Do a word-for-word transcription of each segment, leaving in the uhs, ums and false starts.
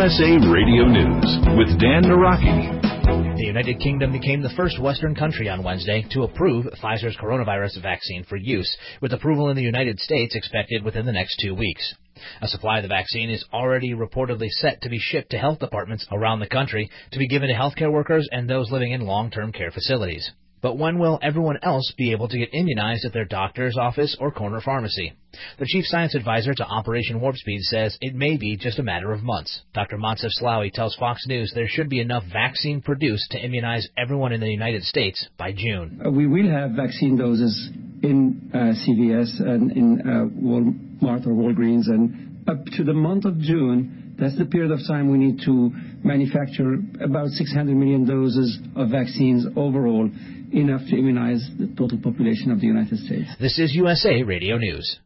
S A Radio News with Dan Naraki. The United Kingdom became the first Western country on Wednesday to approve Pfizer's coronavirus vaccine for use, with approval in the United States expected within the next two weeks. A supply of the vaccine is already reportedly set to be shipped to health departments around the country to be given to healthcare workers and those living in long-term care facilities. But when will everyone else be able to get immunized at their doctor's office or corner pharmacy? The chief science advisor to Operation Warp Speed says it may be just a matter of months. Doctor Moncef Slaoui tells Fox News there should be enough vaccine produced to immunize everyone in the United States by June. Uh, we will have vaccine doses in uh, C V S and in uh, Walmart or Walgreens, and up to the month of June, that's the period of time we need to manufacture about six hundred million doses of vaccines overall, enough to immunize the total population of the United States. This is U S A Radio News.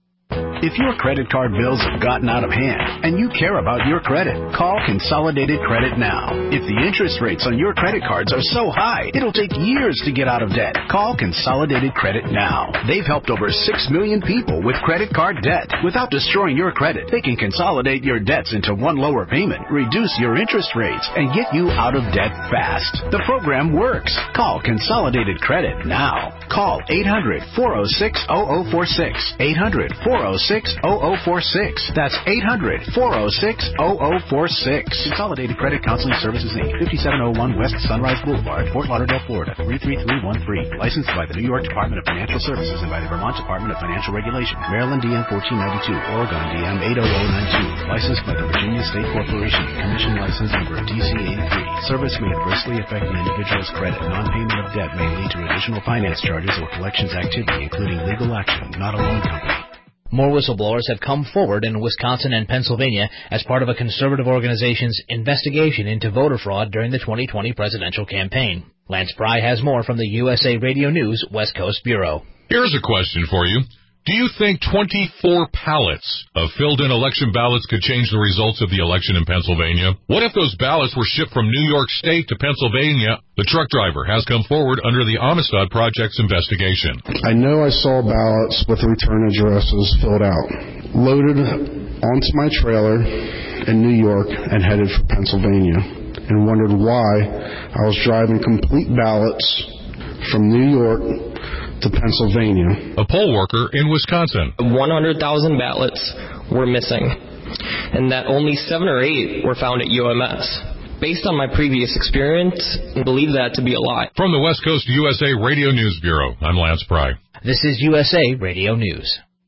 If your credit card bills have gotten out of hand and you care about your credit, call Consolidated Credit now. If the interest rates on your credit cards are so high, it'll take years to get out of debt. Call Consolidated Credit now. They've helped over six million people with credit card debt. Without destroying your credit, they can consolidate your debts into one lower payment, reduce your interest rates, and get you out of debt fast. The program works. Call Consolidated Credit now. Call eight hundred, four oh six, oh oh four six. eight hundred, four oh six, oh oh four six. That's eight hundred, four oh six, oh oh four six. Consolidated Credit Counseling Services, Incorporated, fifty-seven oh one West Sunrise Boulevard, Fort Lauderdale, Florida, three three three one three. Licensed by the New York Department of Financial Services and by the Vermont Department of Financial Regulation. Maryland D M fourteen ninety-two, Oregon D M eight oh oh nine two. Licensed by the Virginia State Corporation. Commission license number D C eighty-three. Service may adversely affect an individual's credit. Non-payment of debt may lead to additional finance charges or collections activity, including legal action, not a loan company. More whistleblowers have come forward in Wisconsin and Pennsylvania as part of a conservative organization's investigation into voter fraud during the twenty twenty presidential campaign. Lance Pry has more from the U S A Radio News West Coast Bureau. Here's a question for you. Do you think twenty-four pallets of filled-in election ballots could change the results of the election in Pennsylvania? What if those ballots were shipped from New York State to Pennsylvania? The truck driver has come forward under the Amistad Project's investigation. I know I saw ballots with return addresses filled out, loaded onto my trailer in New York and headed for Pennsylvania, and wondered why I was driving complete ballots from New York to Pennsylvania. A poll worker in Wisconsin. one hundred thousand ballots were missing, and that only seven or eight were found at U M S. Based on my previous experience, I believe that to be a lie. From the West Coast U S A Radio News Bureau, I'm Lance Pry. This is U S A Radio News.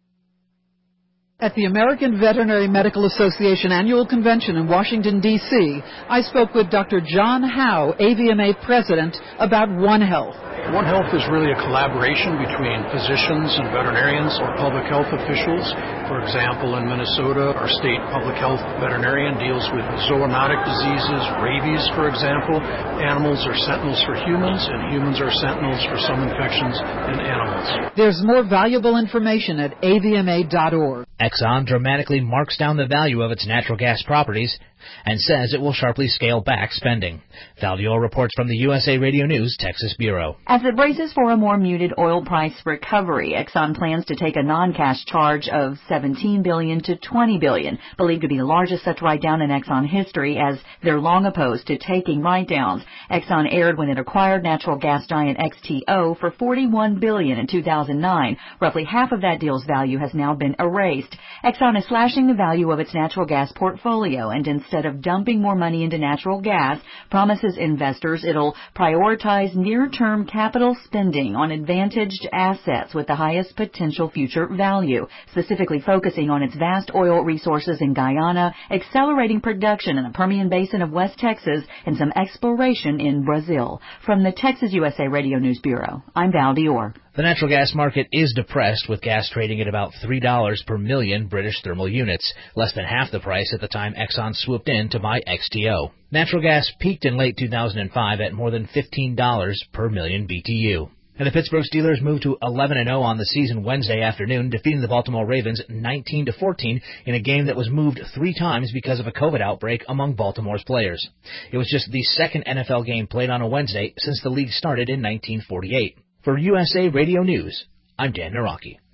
At the American Veterinary Medical Association Annual Convention in Washington, D C, I spoke with Doctor John Howe, A V M A President, about One Health. One Health is really a collaboration between physicians and veterinarians or public health officials. For example, in Minnesota, our state public health veterinarian deals with zoonotic diseases, rabies, for example. Animals are sentinels for humans, and humans are sentinels for some infections in animals. There's more valuable information at A V M A dot org. Exxon dramatically marks down the value of its natural gas properties and says it will sharply scale back spending. Val Dior reports from the U S A Radio News Texas Bureau. As it braces for a more muted oil price recovery, Exxon plans to take a non-cash charge of seventeen billion dollars to twenty billion dollars, believed to be the largest such write-down in Exxon history, as they're long opposed to taking write-downs. Exxon aired when it acquired natural gas giant X T O for forty-one billion dollars in two thousand nine. Roughly half of that deal's value has now been erased. Exxon is slashing the value of its natural gas portfolio, and instead of dumping more money into natural gas, promises investors it'll prioritize near-term capital spending on advantaged assets with the highest potential future value, specifically focusing on its vast oil resources in Guyana, accelerating production in the Permian Basin of West Texas, and some exploration in Brazil. From the Texas U S A Radio News Bureau, I'm Val Dior. The natural gas market is depressed, with gas trading at about three dollars per million British thermal units, less than half the price at the time Exxon swooped in to buy X T O. Natural gas peaked in late two thousand five at more than fifteen dollars per million B T U. And the Pittsburgh Steelers moved to eleven and oh on the season Wednesday afternoon, defeating the Baltimore Ravens nineteen to fourteen in a game that was moved three times because of a COVID outbreak among Baltimore's players. It was just the second N F L game played on a Wednesday since the league started in nineteen forty-eight. For U S A Radio News, I'm Dan Naraki.